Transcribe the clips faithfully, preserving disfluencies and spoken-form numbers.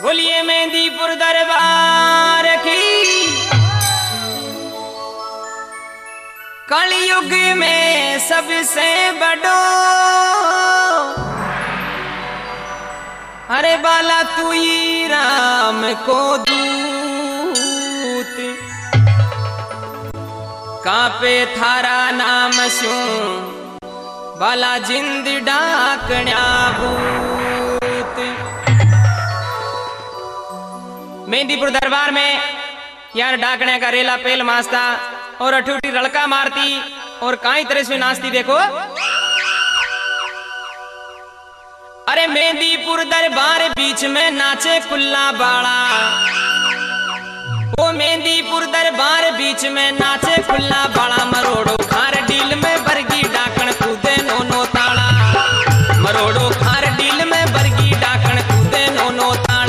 बोलिए मेहंदीपुर दरबार की। कलयुग में सबसे बड़ो अरे बाला तू ही राम को दूत, कापे थारा नाम स्यों बाला जिंद डाकण्या भूत। मेहंदीपुर दरबार में यार डाकने का रेला पेल मास्ता और अठूठी रड़का मारती और काई तरह से नाचती देखो। अरे मेहंदीपुर दरबार बीच में नाचे कुल्ला बाड़ा, वो मेहंदीपुर दरबार बीच में नाचे कुल्ला बाड़ा। मरोड़ो खार डील में बरगी डाकण कूदे नोनो ताड़ा, मरोड़ो खार डील में बरगी डाकण कूदे नोनो ताड़ा।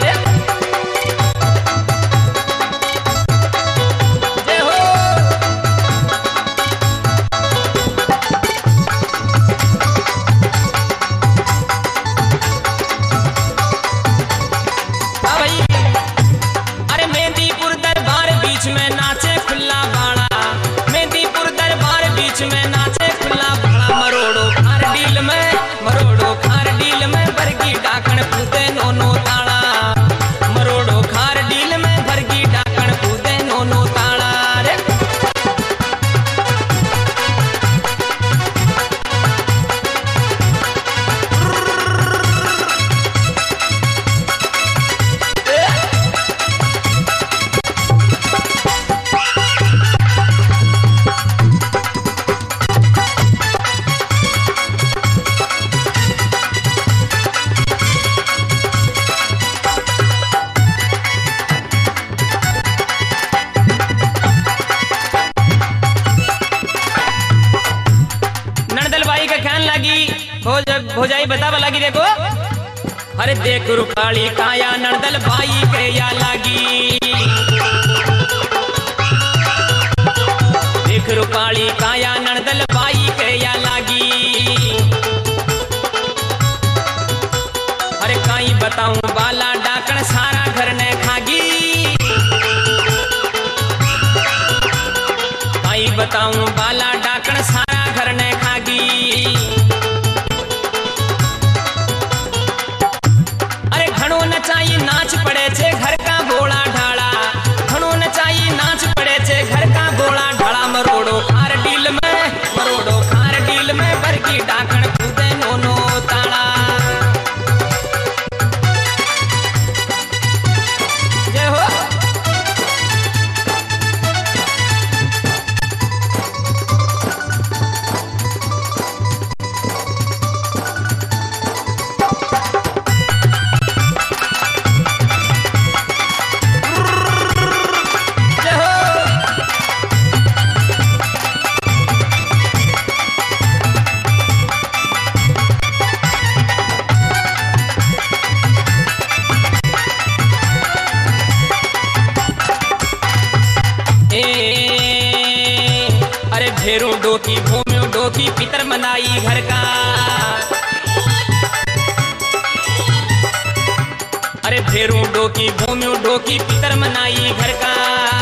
भोजाई बता लगी देखो। अरे देख रुकाली काया नर्दल भाई के या लागी, देख रुकाली काया नर्दल भाई के या लागी। अरे काई बताऊं बाला डाकण सारा घर ने खागी, काई बताऊं बाला डाकण सारा घर ने खागी। नचाई नाच पड़े छे घर का बोला ढाला, घणो नचाई नाच पड़े छे घर का बोला ढाला। मरोड़ो खार डील में, मरोड़ो खार डील में बरगी डाकण कूदे नोनो ताड़ा। जय हो। भेरू डोकी भूम्यो डोकी पितर मनाई घर का, अरे भेरू डोकी भूम्यो डोकी पितर मनाई घर का।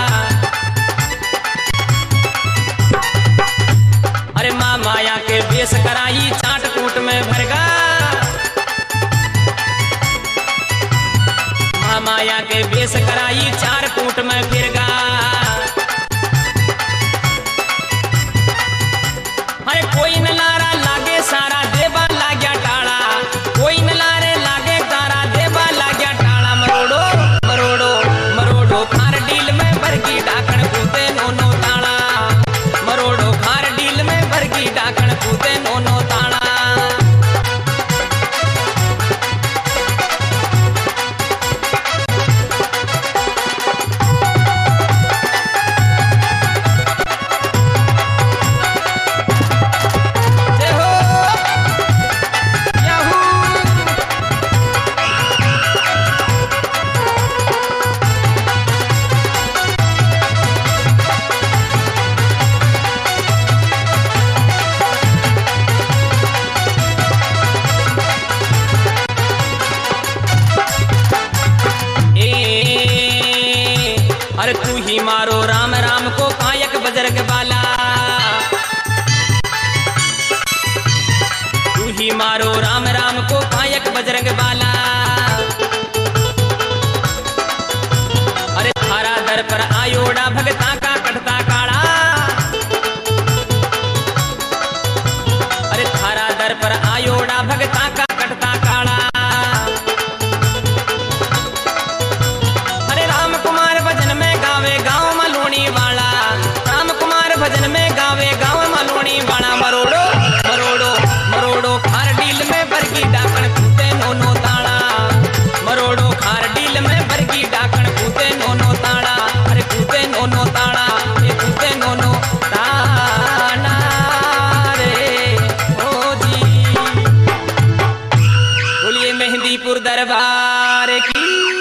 अरे माँ माया के बेस कराई चाट कूट में भरगा, माँ माया के बेस कराई चार कूट में फिरगा। कोई न लारा लागे सारा देवा लाग्या टाड़ा, कोई न लारे लागे तारा देवा लाग्या टाड़ा। मरोड़ो मरोड़ो मरोड़ो खार डील में बरगी डाकण कूदे नोनो ताड़ा, मरोड़ो खार डील में बरगी डाकण कूदे नोनो ताड़ा। बूटी मारो राम राम को पायक बजरंग बाला। अरे थारा दर पर आयोड़ा भगता का कटता काड़ा। अरे थारा दर पर आयोड़ा भगता का कटता काड़ा। अरे राम कुमार भजन में गावे गाँव मलूणी वाला। राम कुमार भजन में गावे गाँव मलूणी वाला। मरोड़ो मरोड़ो मरोड़ो खार डील में बरगी डाकण फूटे नोनो ताड़ा। मरोड़ो खार डील में बरगी डाकण फूटे नोनो ताड़ा। अरे फूटे नोनो ताड़ा ये फूटे नोनो ताड़ा रे ओ जी। बोलिए मेहंदीपुर दरबार की।